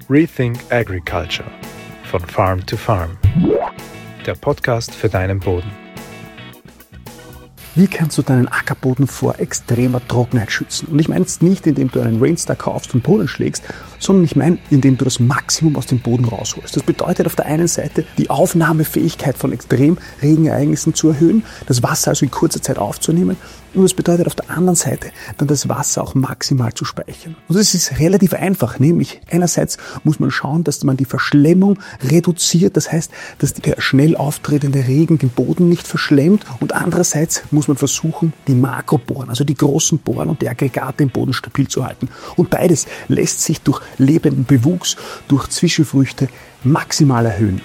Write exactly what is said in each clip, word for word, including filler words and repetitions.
Rethink Agriculture – von Farm to Farm. Der Podcast für deinen Boden. Wie kannst du deinen Ackerboden vor extremer Trockenheit schützen? Und ich meine jetzt nicht, indem du einen Rainstar kaufst und Boden schlägst, sondern ich meine, indem du das Maximum aus dem Boden rausholst. Das bedeutet auf der einen Seite, die Aufnahmefähigkeit von Extremregenereignissen zu erhöhen, das Wasser also in kurzer Zeit aufzunehmen. Und das bedeutet auf der anderen Seite, dann das Wasser auch maximal zu speichern. Und das ist relativ einfach, nämlich einerseits muss man schauen, dass man die Verschlemmung reduziert, das heißt, dass der schnell auftretende Regen den Boden nicht verschlemmt, und andererseits muss man versuchen, die Makroporen, also die großen Poren und die Aggregate im Boden stabil zu halten. Und beides lässt sich durch lebenden Bewuchs, durch Zwischenfrüchte maximal erhöhen.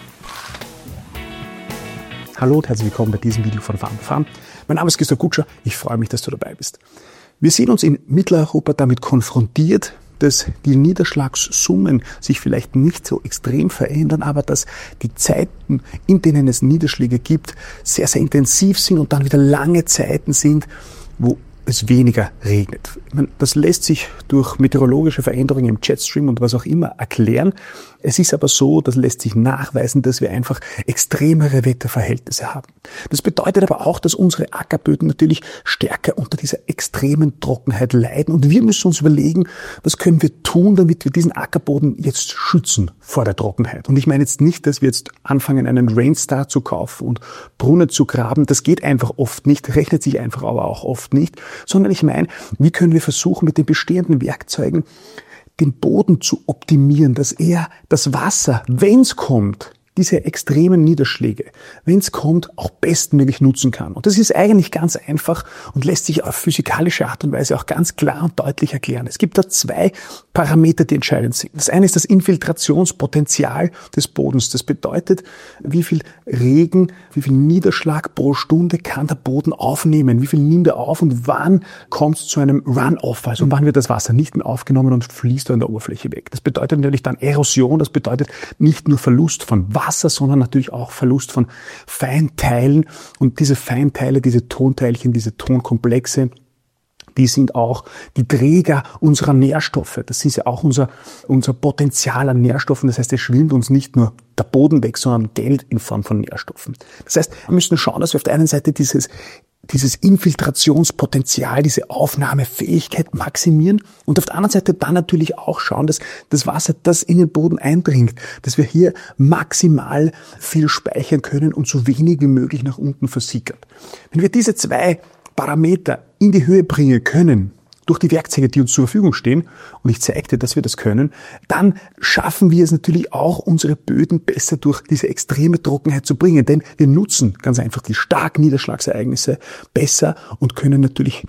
Hallo und herzlich willkommen bei diesem Video von Farm to Farm. Mein Name ist Christoph Kutscher, ich freue mich, dass du dabei bist. Wir sehen uns in Mitteleuropa damit konfrontiert, dass die Niederschlagssummen sich vielleicht nicht so extrem verändern, aber dass die Zeiten, in denen es Niederschläge gibt, sehr, sehr intensiv sind und dann wieder lange Zeiten sind, wo es weniger regnet. Das lässt sich durch meteorologische Veränderungen im Jetstream und was auch immer erklären. Es ist aber so, das lässt sich nachweisen, dass wir einfach extremere Wetterverhältnisse haben. Das bedeutet aber auch, dass unsere Ackerböden natürlich stärker unter dieser extremen Trockenheit leiden, und wir müssen uns überlegen, was können wir tun, damit wir diesen Ackerboden jetzt schützen vor der Trockenheit. Und ich meine jetzt nicht, dass wir jetzt anfangen, einen Rainstar zu kaufen und Brunnen zu graben. Das geht einfach oft nicht, rechnet sich einfach aber auch oft nicht, sondern ich meine, wie können wir versuchen, mit den bestehenden Werkzeugen den Boden zu optimieren, dass er das Wasser, wenn es kommt, diese extremen Niederschläge, wenn es kommt, auch bestmöglich nutzen kann. Und das ist eigentlich ganz einfach und lässt sich auf physikalische Art und Weise auch ganz klar und deutlich erklären. Es gibt da zwei Parameter, die entscheidend sind. Das eine ist das Infiltrationspotenzial des Bodens. Das bedeutet, wie viel Regen, wie viel Niederschlag pro Stunde kann der Boden aufnehmen, wie viel nimmt er auf und wann kommt es zu einem Runoff, also wann wird das Wasser nicht mehr aufgenommen und fließt an der Oberfläche weg. Das bedeutet natürlich dann Erosion, das bedeutet nicht nur Verlust von Wasser, Wasser, sondern natürlich auch Verlust von Feinteilen. Und diese Feinteile, diese Tonteilchen, diese Tonkomplexe, die sind auch die Träger unserer Nährstoffe. Das ist ja auch unser, unser Potenzial an Nährstoffen. Das heißt, es schwimmt uns nicht nur der Boden weg, sondern Geld in Form von Nährstoffen. Das heißt, wir müssen schauen, dass wir auf der einen Seite dieses dieses Infiltrationspotenzial, diese Aufnahmefähigkeit maximieren und auf der anderen Seite dann natürlich auch schauen, dass das Wasser, das in den Boden eindringt, dass wir hier maximal viel speichern können und so wenig wie möglich nach unten versickert. Wenn wir diese zwei Parameter in die Höhe bringen können, durch die Werkzeuge, die uns zur Verfügung stehen, und ich zeige dir, dass wir das können, dann schaffen wir es natürlich auch, unsere Böden besser durch diese extreme Trockenheit zu bringen. Denn wir nutzen ganz einfach die starken Niederschlagsereignisse besser und können natürlich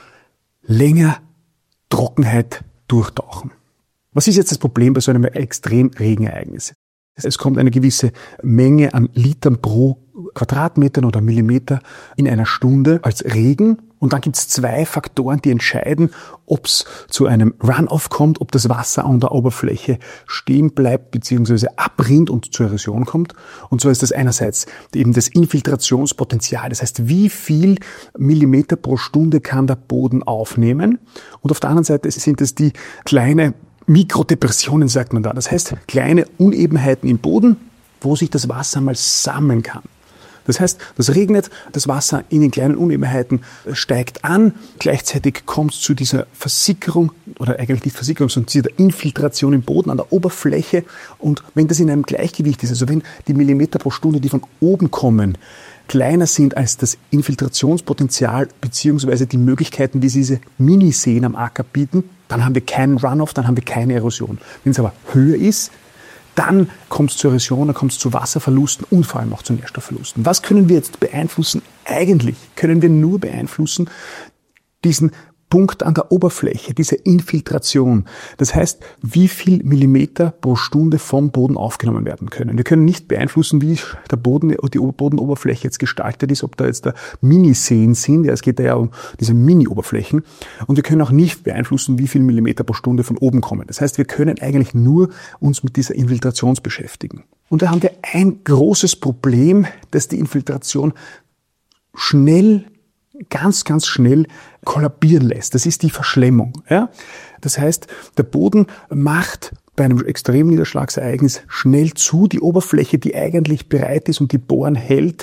länger Trockenheit durchtauchen. Was ist jetzt das Problem bei so einem Extremregenereignis? Es kommt eine gewisse Menge an Litern pro Quadratmeter oder Millimeter in einer Stunde als Regen. Und dann gibt es zwei Faktoren, die entscheiden, ob es zu einem Runoff kommt, ob das Wasser an der Oberfläche stehen bleibt bzw. abrinnt und zur Erosion kommt. Und so ist das einerseits eben das Infiltrationspotenzial. Das heißt, wie viel Millimeter pro Stunde kann der Boden aufnehmen? Und auf der anderen Seite sind es die kleine Mikrodepressionen, sagt man da. Das heißt, kleine Unebenheiten im Boden, wo sich das Wasser mal sammeln kann. Das heißt, das regnet, das Wasser in den kleinen Unebenheiten steigt an, gleichzeitig kommt es zu dieser Versickerung, oder eigentlich nicht Versickerung, sondern zu dieser Infiltration im Boden an der Oberfläche. Und wenn das in einem Gleichgewicht ist, also wenn die Millimeter pro Stunde, die von oben kommen, kleiner sind als das Infiltrationspotenzial beziehungsweise die Möglichkeiten, die diese Miniseen am Acker bieten, dann haben wir keinen Runoff, dann haben wir keine Erosion. Wenn es aber höher ist, dann kommt es zur Erosion, dann kommt es zu Wasserverlusten und vor allem auch zu Nährstoffverlusten. Was können wir jetzt beeinflussen? Eigentlich können wir nur beeinflussen diesen Punkt an der Oberfläche, diese Infiltration. Das heißt, wie viel Millimeter pro Stunde vom Boden aufgenommen werden können. Wir können nicht beeinflussen, wie der Boden, die Bodenoberfläche jetzt gestaltet ist, ob da jetzt da Miniseen sind. Ja, es geht da ja um diese Mini-Oberflächen. Und wir können auch nicht beeinflussen, wie viel Millimeter pro Stunde von oben kommen. Das heißt, wir können eigentlich nur uns mit dieser Infiltration beschäftigen. Und da haben wir ein großes Problem, dass die Infiltration schnell ganz, ganz schnell kollabieren lässt. Das ist die Verschlemmung. Ja? Das heißt, der Boden macht bei einem extremen Niederschlagsereignis schnell zu. Die Oberfläche, die eigentlich bereit ist und die Poren hält,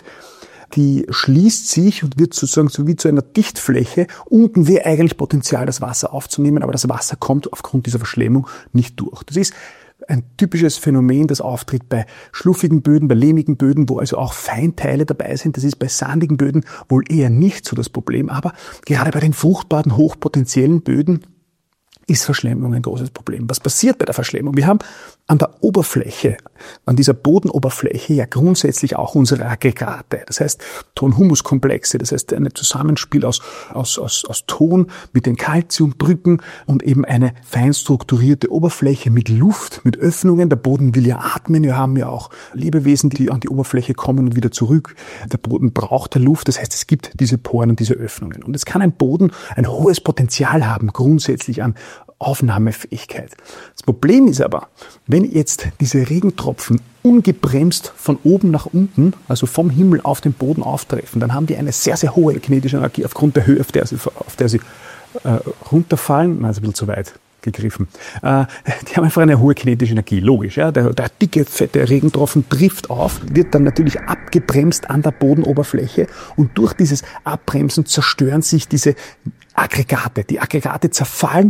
die schließt sich und wird sozusagen so wie zu einer Dichtfläche. Unten wäre eigentlich Potenzial, das Wasser aufzunehmen, aber das Wasser kommt aufgrund dieser Verschlemmung nicht durch. Das ist ein typisches Phänomen, das auftritt bei schluffigen Böden, bei lehmigen Böden, wo also auch Feinteile dabei sind. Das ist bei sandigen Böden wohl eher nicht so das Problem, aber gerade bei den fruchtbaren, hochpotenziellen Böden ist Verschlemmung ein großes Problem. Was passiert bei der Verschlemmung? Wir haben an der Oberfläche, an dieser Bodenoberfläche ja grundsätzlich auch unsere Aggregate. Das heißt Ton-Humus-Komplexe, das heißt ein Zusammenspiel aus, aus, aus, aus Ton mit den Calciumbrücken und eben eine fein strukturierte Oberfläche mit Luft, mit Öffnungen. Der Boden will ja atmen. Wir haben ja auch Lebewesen, die an die Oberfläche kommen und wieder zurück. Der Boden braucht der Luft. Das heißt, es gibt diese Poren und diese Öffnungen. Und es kann ein Boden ein hohes Potenzial haben, grundsätzlich an Aufnahmefähigkeit. Das Problem ist aber, wenn jetzt diese Regentropfen ungebremst von oben nach unten, also vom Himmel auf den Boden auftreffen, dann haben die eine sehr, sehr hohe kinetische Energie aufgrund der Höhe, auf der sie, auf der sie äh, runterfallen. Also ein bisschen zu weit gegriffen. Äh, die haben einfach eine hohe kinetische Energie, logisch. Ja? Der, der dicke, fette Regentropfen trifft auf, wird dann natürlich abgebremst an der Bodenoberfläche und durch dieses Abbremsen zerstören sich diese Aggregate. Die Aggregate zerfallen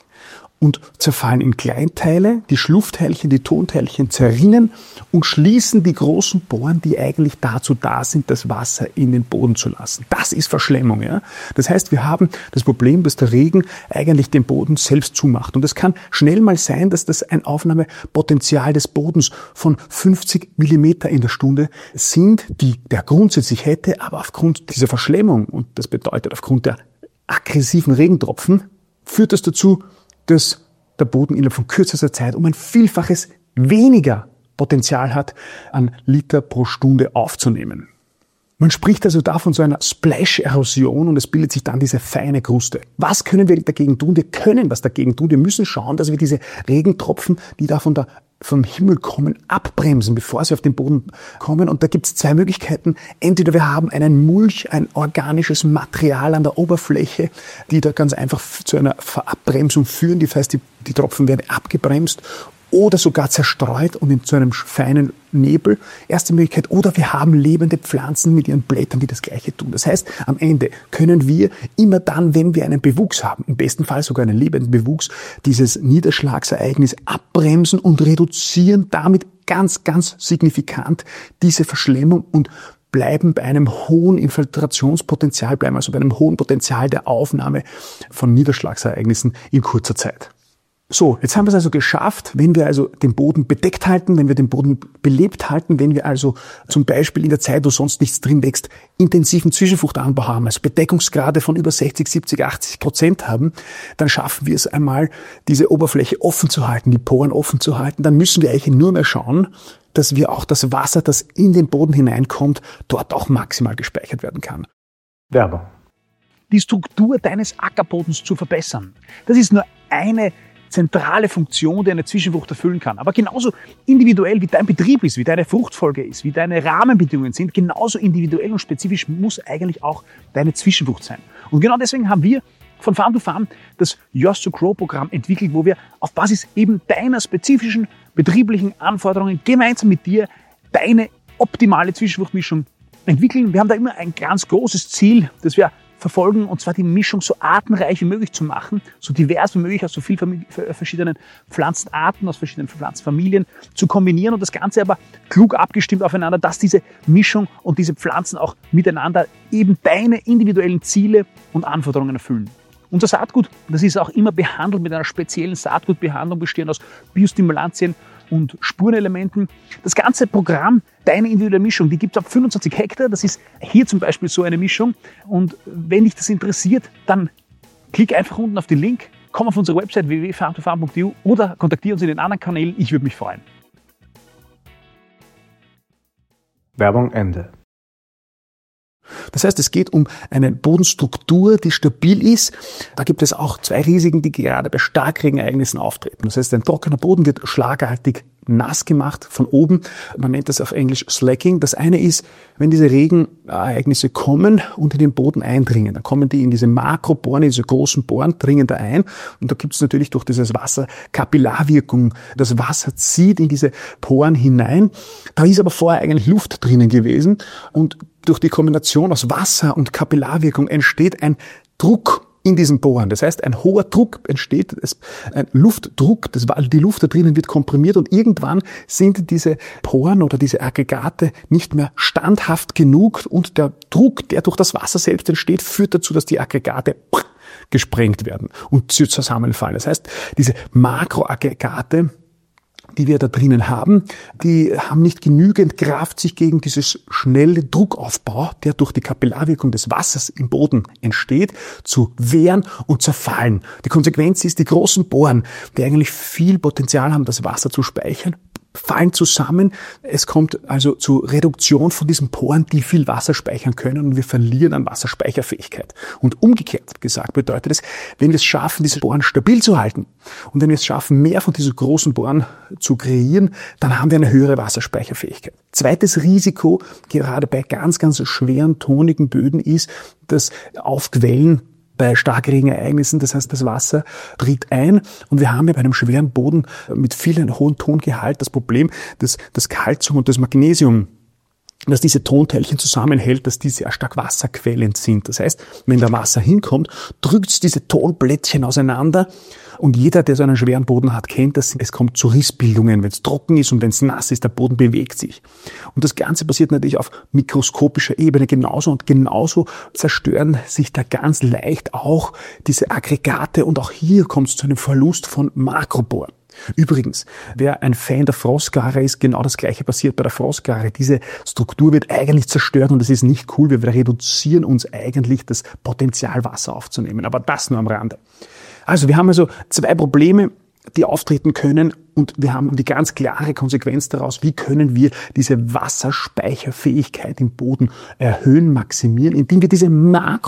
und zerfallen in Kleinteile, die Schluffteilchen, die Tonteilchen zerrinnen und schließen die großen Poren, die eigentlich dazu da sind, das Wasser in den Boden zu lassen. Das ist Verschlemmung. Ja? Das heißt, wir haben das Problem, dass der Regen eigentlich den Boden selbst zumacht. Und es kann schnell mal sein, dass das ein Aufnahmepotenzial des Bodens von fünfzig Millimeter in der Stunde sind, die der grundsätzlich hätte, aber aufgrund dieser Verschlemmung, und das bedeutet aufgrund der aggressiven Regentropfen, führt das dazu, dass der Boden innerhalb von kürzester Zeit um ein Vielfaches weniger Potenzial hat, an Liter pro Stunde aufzunehmen. Man spricht also da von so einer Splash-Erosion und es bildet sich dann diese feine Kruste. Was können wir dagegen tun? Wir können was dagegen tun. Wir müssen schauen, dass wir diese Regentropfen, die da von der vom Himmel kommen, abbremsen, bevor sie auf den Boden kommen. Und da gibt es zwei Möglichkeiten. Entweder wir haben einen Mulch, ein organisches Material an der Oberfläche, die da ganz einfach zu einer Abbremsung führen. Das heißt, die, die Tropfen werden abgebremst oder sogar zerstreut und in zu einem feinen Nebel. Erste Möglichkeit. Oder wir haben lebende Pflanzen mit ihren Blättern, die das Gleiche tun. Das heißt, am Ende können wir immer dann, wenn wir einen Bewuchs haben, im besten Fall sogar einen lebenden Bewuchs, dieses Niederschlagsereignis abbremsen und reduzieren damit ganz, ganz signifikant diese Verschlemmung und bleiben bei einem hohen Infiltrationspotenzial, bleiben also bei einem hohen Potenzial der Aufnahme von Niederschlagsereignissen in kurzer Zeit. So, jetzt haben wir es also geschafft, wenn wir also den Boden bedeckt halten, wenn wir den Boden belebt halten, wenn wir also zum Beispiel in der Zeit, wo sonst nichts drin wächst, intensiven Zwischenfruchtanbau haben, also Bedeckungsgrade von über sechzig, siebzig, achtzig Prozent haben, dann schaffen wir es einmal, diese Oberfläche offen zu halten, die Poren offen zu halten. Dann müssen wir eigentlich nur mehr schauen, dass wir auch das Wasser, das in den Boden hineinkommt, dort auch maximal gespeichert werden kann. Werbung. Die Struktur deines Ackerbodens zu verbessern. Das ist nur eine zentrale Funktion, die eine Zwischenfrucht erfüllen kann. Aber genauso individuell wie dein Betrieb ist, wie deine Fruchtfolge ist, wie deine Rahmenbedingungen sind, genauso individuell und spezifisch muss eigentlich auch deine Zwischenfrucht sein. Und genau deswegen haben wir von Farm to Farm das Yours to Grow Programm entwickelt, wo wir auf Basis eben deiner spezifischen betrieblichen Anforderungen gemeinsam mit dir deine optimale Zwischenfruchtmischung entwickeln. Wir haben da immer ein ganz großes Ziel, das wir verfolgen, und zwar die Mischung so artenreich wie möglich zu machen, so divers wie möglich aus so vielen verschiedenen Pflanzenarten, aus verschiedenen Pflanzenfamilien zu kombinieren und das Ganze aber klug abgestimmt aufeinander, dass diese Mischung und diese Pflanzen auch miteinander eben deine individuellen Ziele und Anforderungen erfüllen. Unser Saatgut, das ist auch immer behandelt mit einer speziellen Saatgutbehandlung, bestehend aus Biostimulantien und Spurenelementen. Das ganze Programm, deine individuelle Mischung, die gibt es ab fünfundzwanzig Hektar. Das ist hier zum Beispiel so eine Mischung. Und wenn dich das interessiert, dann klick einfach unten auf den Link, komm auf unsere Website w w w punkt farm to farm punkt e u oder kontaktiere uns in den anderen Kanälen. Ich würde mich freuen. Werbung Ende. Das heißt, es geht um eine Bodenstruktur, die stabil ist. Da gibt es auch zwei Risiken, die gerade bei Starkregenereignissen auftreten. Das heißt, ein trockener Boden wird schlagartig nass gemacht von oben. Man nennt das auf Englisch Slacking. Das eine ist, wenn diese Regenereignisse kommen und in den Boden eindringen, dann kommen die in diese Makroporen, in diese großen Poren, dringen da ein. Und da gibt es natürlich durch dieses Wasser Kapillarwirkung. Das Wasser zieht in diese Poren hinein. Da ist aber vorher eigentlich Luft drinnen gewesen. Und durch die Kombination aus Wasser und Kapillarwirkung entsteht ein Druck in diesen Poren. Das heißt, ein hoher Druck entsteht, ein Luftdruck, das, die Luft da drinnen wird komprimiert und irgendwann sind diese Poren oder diese Aggregate nicht mehr standhaft genug und der Druck, der durch das Wasser selbst entsteht, führt dazu, dass die Aggregate gesprengt werden und zusammenfallen. Das heißt, diese Makroaggregate, die wir da drinnen haben, die haben nicht genügend Kraft, sich gegen dieses schnelle Druckaufbau, der durch die Kapillarwirkung des Wassers im Boden entsteht, zu wehren und zerfallen. Die Konsequenz ist, die großen Poren, die eigentlich viel Potenzial haben, das Wasser zu speichern, fallen zusammen. Es kommt also zu Reduktion von diesen Poren, die viel Wasser speichern können und wir verlieren an Wasserspeicherfähigkeit. Und umgekehrt gesagt bedeutet es, wenn wir es schaffen, diese Poren stabil zu halten und wenn wir es schaffen, mehr von diesen großen Poren zu kreieren, dann haben wir eine höhere Wasserspeicherfähigkeit. Zweites Risiko, gerade bei ganz, ganz schweren, tonigen Böden, ist das Aufquellen bei Starkregenereignissen, das heißt, das Wasser tritt ein und wir haben ja bei einem schweren Boden mit vielen hohen Tongehalt das Problem, dass das Calcium und das Magnesium, dass diese Tonteilchen zusammenhält, dass die sehr stark wasserquellend sind. Das heißt, wenn da Wasser hinkommt, drückt es diese Tonblättchen auseinander und jeder, der so einen schweren Boden hat, kennt das. Es kommt zu Rissbildungen, wenn es trocken ist und wenn es nass ist, der Boden bewegt sich. Und das Ganze passiert natürlich auf mikroskopischer Ebene genauso und genauso zerstören sich da ganz leicht auch diese Aggregate und auch hier kommt es zu einem Verlust von Makroporen. Übrigens, wer ein Fan der Frostgarre ist, genau das Gleiche passiert bei der Frostgarre. Diese Struktur wird eigentlich zerstört und das ist nicht cool. Wir reduzieren uns eigentlich das Potenzial, Wasser aufzunehmen. Aber das nur am Rande. Also wir haben also zwei Probleme, die auftreten können und wir haben die ganz klare Konsequenz daraus, wie können wir diese Wasserspeicherfähigkeit im Boden erhöhen, maximieren, indem wir diese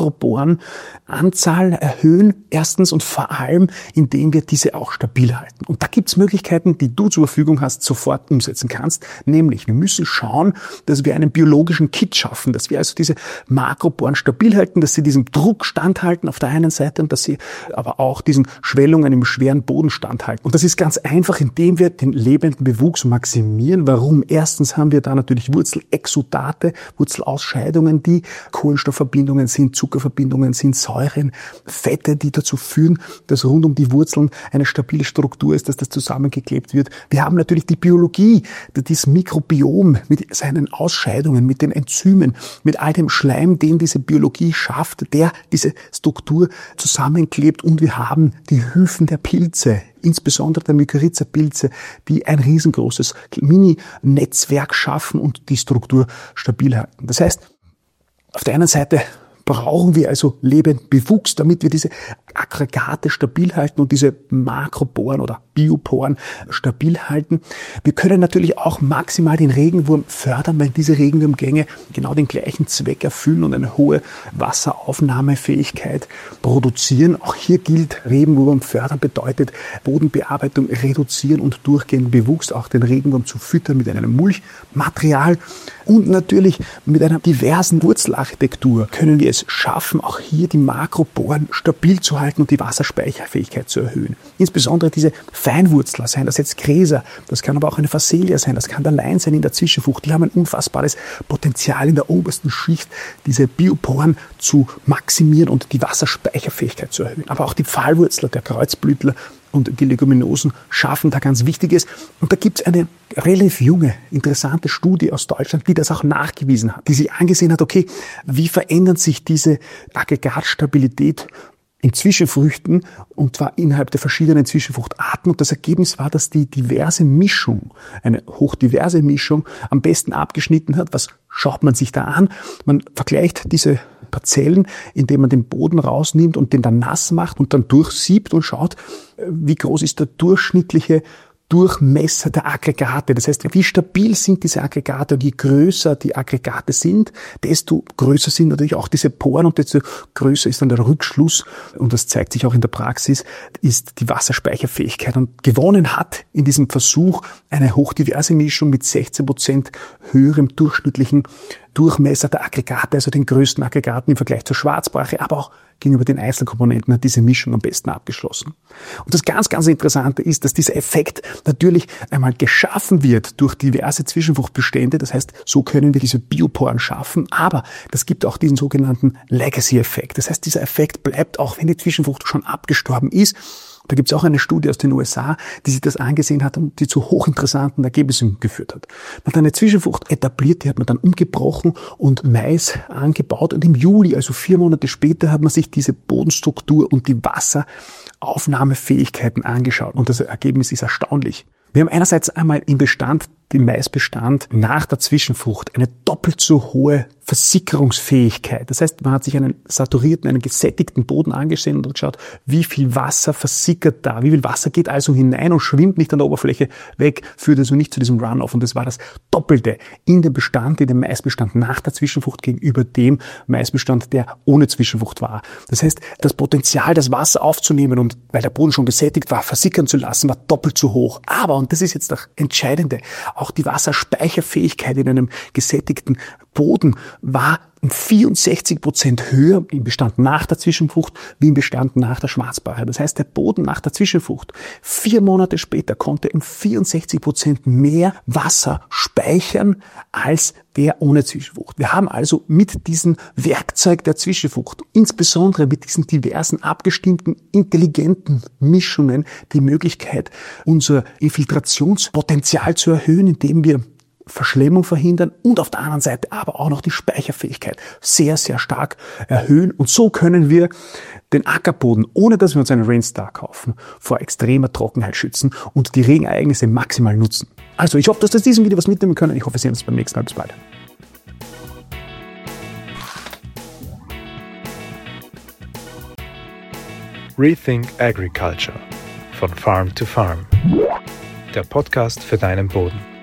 Makroporenanzahl erhöhen, erstens und vor allem, indem wir diese auch stabil halten. Und da gibt es Möglichkeiten, die du zur Verfügung hast, sofort umsetzen kannst, nämlich wir müssen schauen, dass wir einen biologischen Kit schaffen, dass wir also diese Makroporen stabil halten, dass sie diesem Druck standhalten auf der einen Seite und dass sie aber auch diesen Schwellungen im schweren Boden standhalten. Und das ist ganz einfach, indem wir den lebenden Bewuchs maximieren. Warum? Erstens haben wir da natürlich Wurzelexudate, Wurzelausscheidungen, die Kohlenstoffverbindungen sind, Zuckerverbindungen sind, Säuren, Fette, die dazu führen, dass rund um die Wurzeln eine stabile Struktur ist, dass das zusammengeklebt wird. Wir haben natürlich die Biologie, das Mikrobiom mit seinen Ausscheidungen, mit den Enzymen, mit all dem Schleim, den diese Biologie schafft, der diese Struktur zusammenklebt. Und wir haben die Hyphen der Pilze, insbesondere der Mykorrhiza-Pilze, die ein riesengroßes Mini-Netzwerk schaffen und die Struktur stabil halten. Das heißt, auf der einen Seite brauchen wir also lebenden Bewuchs, damit wir diese Aggregate stabil halten und diese Makroporen oder Bioporen stabil halten. Wir können natürlich auch maximal den Regenwurm fördern, weil diese Regenwurmgänge genau den gleichen Zweck erfüllen und eine hohe Wasseraufnahmefähigkeit produzieren. Auch hier gilt, Regenwurm fördern bedeutet Bodenbearbeitung reduzieren und durchgehend Bewuchs, auch den Regenwurm zu füttern mit einem Mulchmaterial. Und natürlich mit einer diversen Wurzelarchitektur können wir es schaffen, auch hier die Makroporen stabil zu halten und die Wasserspeicherfähigkeit zu erhöhen. Insbesondere diese Feinwurzler, seien das jetzt Gräser, das kann aber auch eine Phacelia sein, das kann der Lein sein in der Zwischenfrucht, die haben ein unfassbares Potenzial in der obersten Schicht, diese Bioporen zu maximieren und die Wasserspeicherfähigkeit zu erhöhen. Aber auch die Pfahlwurzler, der Kreuzblütler und die Leguminosen schaffen da ganz Wichtiges. Und da gibt es eine relativ junge, interessante Studie aus Deutschland, die das auch nachgewiesen hat, die sich angesehen hat, okay, wie verändert sich diese Aggregatstabilität in Zwischenfrüchten und zwar innerhalb der verschiedenen Zwischenfruchtarten. Und das Ergebnis war, dass die diverse Mischung, eine hochdiverse Mischung, am besten abgeschnitten hat. Was schaut man sich da an? Man vergleicht diese Parzellen, indem man den Boden rausnimmt und den dann nass macht und dann durchsiebt und schaut, wie groß ist der durchschnittliche Durchmesser der Aggregate. Das heißt, wie stabil sind diese Aggregate, und je größer die Aggregate sind, desto größer sind natürlich auch diese Poren und desto größer ist dann der Rückschluss, und das zeigt sich auch in der Praxis, ist die Wasserspeicherfähigkeit. Und gewonnen hat in diesem Versuch eine hochdiverse Mischung mit sechzehn Prozent höherem durchschnittlichen Durchmesser der Aggregate, also den größten Aggregaten im Vergleich zur Schwarzbrache, aber auch gegenüber den Einzelkomponenten hat diese Mischung am besten abgeschlossen. Und das ganz, ganz Interessante ist, dass dieser Effekt natürlich einmal geschaffen wird durch diverse Zwischenfruchtbestände. Das heißt, so können wir diese Bioporen schaffen, aber das gibt auch diesen sogenannten Legacy-Effekt. Das heißt, dieser Effekt bleibt, auch wenn die Zwischenfrucht schon abgestorben ist. Da gibt es auch eine Studie aus den U S A, die sich das angesehen hat und die zu hochinteressanten Ergebnissen geführt hat. Man hat eine Zwischenfrucht etabliert, die hat man dann umgebrochen und Mais angebaut, und im Juli, also vier Monate später, hat man sich diese Bodenstruktur und die Wasseraufnahmefähigkeiten angeschaut, und das Ergebnis ist erstaunlich. Wir haben einerseits einmal im Bestand, im Maisbestand nach der Zwischenfrucht, eine doppelt so hohe Versickerungsfähigkeit. Das heißt, man hat sich einen saturierten, einen gesättigten Boden angesehen und geschaut, wie viel Wasser versickert da, wie viel Wasser geht also hinein und schwimmt nicht an der Oberfläche weg, führt also nicht zu diesem Runoff. Und das war das Doppelte in dem Bestand, in dem Maisbestand nach der Zwischenfrucht gegenüber dem Maisbestand, der ohne Zwischenfrucht war. Das heißt, das Potenzial, das Wasser aufzunehmen und, weil der Boden schon gesättigt war, versickern zu lassen, war doppelt so hoch. Aber, und das ist jetzt das Entscheidende, auch die Wasserspeicherfähigkeit in einem gesättigten Boden war um vierundsechzig Prozent höher im Bestand nach der Zwischenfrucht wie im Bestand nach der Schwarzbrache. Das heißt, der Boden nach der Zwischenfrucht, vier Monate später, konnte um vierundsechzig Prozent mehr Wasser speichern als der ohne Zwischenfrucht. Wir haben also mit diesem Werkzeug der Zwischenfrucht, insbesondere mit diesen diversen abgestimmten, intelligenten Mischungen, die Möglichkeit, unser Infiltrationspotenzial zu erhöhen, indem wir Verschlemmung verhindern und auf der anderen Seite aber auch noch die Speicherfähigkeit sehr, sehr stark erhöhen. Und so können wir den Ackerboden, ohne dass wir uns einen Rainstar kaufen, vor extremer Trockenheit schützen und die Regenereignisse maximal nutzen. Also ich hoffe, dass wir aus diesem Video was mitnehmen können. Ich hoffe, wir sehen uns beim nächsten Mal. Bis bald. Rethink Agriculture von Farm to Farm. Der Podcast für deinen Boden.